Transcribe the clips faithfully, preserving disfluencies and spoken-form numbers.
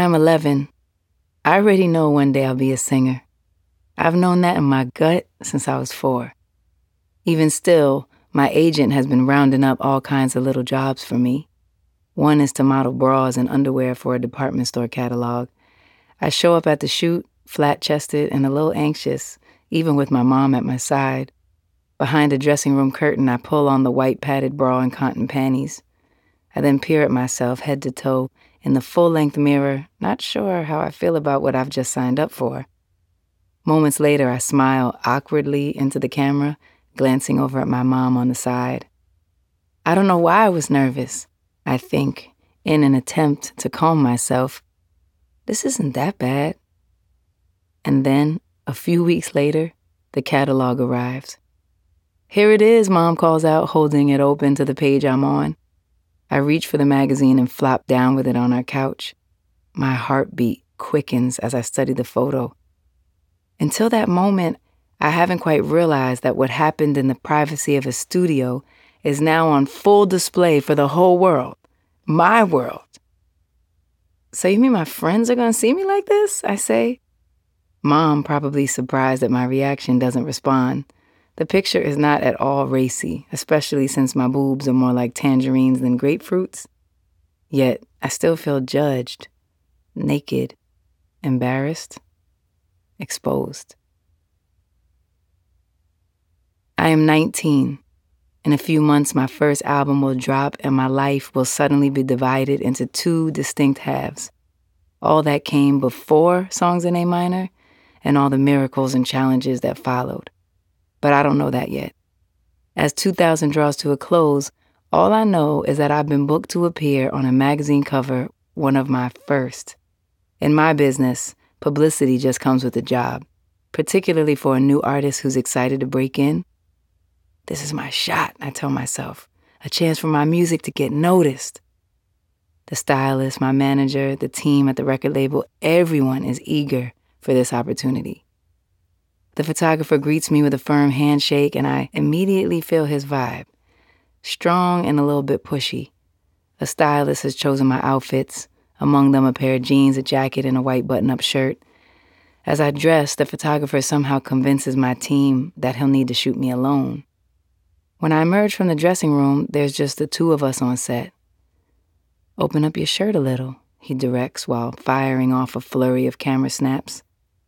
I'm eleven, I already know one day I'll be a singer. I've known that in my gut since I was four. Even still, my agent has been rounding up all kinds of little jobs for me. One is to model bras and underwear for a department store catalog. I show up at the shoot, flat-chested and a little anxious, even with my mom at my side. Behind a dressing room curtain, I pull on the white padded bra and cotton panties. I then peer at myself head to toe in the full-length mirror, not sure how I feel about what I've just signed up for. Moments later, I smile awkwardly into the camera, glancing over at my mom on the side. I don't know why I was nervous. I think, in an attempt to calm myself, this isn't that bad. And then, a few weeks later, the catalog arrives. Here it is, Mom calls out, holding it open to the page I'm on. I reach for the magazine and flop down with it on our couch. My heartbeat quickens as I study the photo. Until that moment, I haven't quite realized that what happened in the privacy of a studio is now on full display for the whole world. My world. So you mean my friends are gonna see me like this? I say. Mom, probably surprised that my reaction, doesn't respond. The picture is not at all racy, especially since my boobs are more like tangerines than grapefruits. Yet, I still feel judged, naked, embarrassed, exposed. I am nineteen. In a few months, my first album will drop and my life will suddenly be divided into two distinct halves. All that came before Songs in A Minor and all the miracles and challenges that followed. But I don't know that yet. As two thousand draws to a close, all I know is that I've been booked to appear on a magazine cover, one of my first. In my business, publicity just comes with the job, particularly for a new artist who's excited to break in. This is my shot, I tell myself, a chance for my music to get noticed. The stylist, my manager, the team at the record label, everyone is eager for this opportunity. The photographer greets me with a firm handshake, and I immediately feel his vibe. Strong and a little bit pushy. A stylist has chosen my outfits, among them a pair of jeans, a jacket, and a white button-up shirt. As I dress, the photographer somehow convinces my team that he'll need to shoot me alone. When I emerge from the dressing room, there's just the two of us on set. Open up your shirt a little, he directs while firing off a flurry of camera snaps.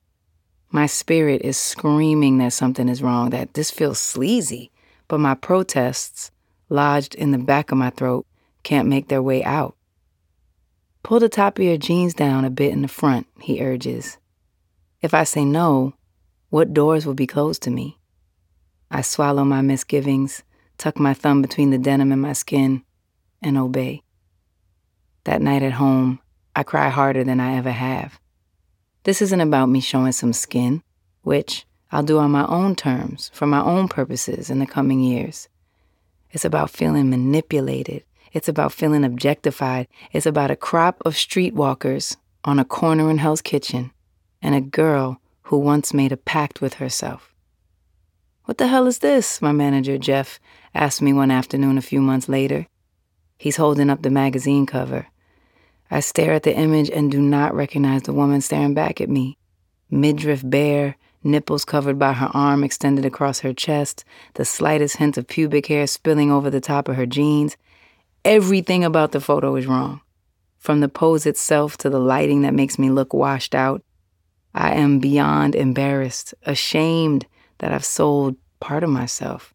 My spirit is screaming that something is wrong, that this feels sleazy, but my protests, lodged in the back of my throat, can't make their way out. Pull the top of your jeans down a bit in the front, he urges. If I say no, what doors will be closed to me? I swallow my misgivings, tuck my thumb between the denim and my skin, and obey. That night at home, I cry harder than I ever have. This isn't about me showing some skin, which I'll do on my own terms, for my own purposes in the coming years. It's about feeling manipulated. It's about feeling objectified. It's about a crop of streetwalkers on a corner in Hell's Kitchen and a girl who once made a pact with herself. What the hell is this? My manager, Jeff, asked me one afternoon a few months later. He's holding up the magazine cover. I stare at the image and do not recognize the woman staring back at me. Midriff bare, nipples covered by her arm extended across her chest, the slightest hint of pubic hair spilling over the top of her jeans. Everything about the photo is wrong. From the pose itself to the lighting that makes me look washed out. I am beyond embarrassed, ashamed that I've sold part of myself.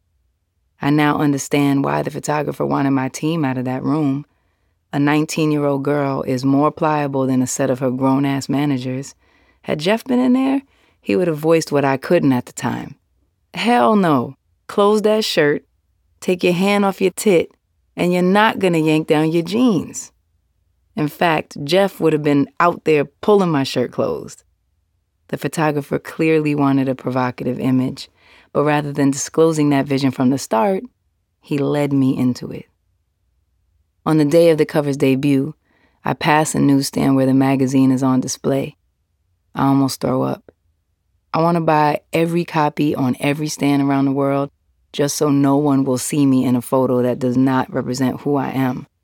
I now understand why the photographer wanted my team out of that room. A nineteen-year-old girl is more pliable than a set of her grown-ass managers. Had Jeff been in there, he would have voiced what I couldn't at the time. Hell no. Close that shirt, take your hand off your tit, and you're not gonna yank down your jeans. In fact, Jeff would have been out there pulling my shirt closed. The photographer clearly wanted a provocative image, but rather than disclosing that vision from the start, he led me into it. On the day of the cover's debut, I pass a newsstand where the magazine is on display. I almost throw up. I want to buy every copy on every stand around the world just so no one will see me in a photo that does not represent who I am.